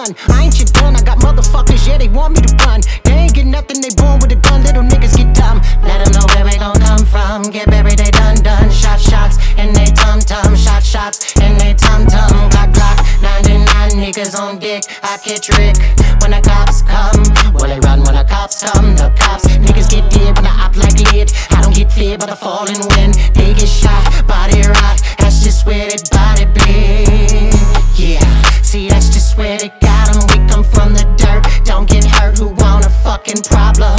done. I ain't shit done, I got motherfuckers, yeah, they want me to run. They ain't get nothing, they born with a gun, little niggas get dumb. Let them know where we gon' come from, get buried, they done. Shots, and they tum-tum, shots, and they tum-tum. Glock, 99 niggas on dick, I get trick when the cops come. Well, they run when the cops come, the cops. Niggas get dead when I op like lead. I don't get feared by the falling wind. They get shot, body rock, that's just where they body bleed. Yeah, see, that's just where they got 'em. We come from the dirt, don't get hurt, who want a fucking problem?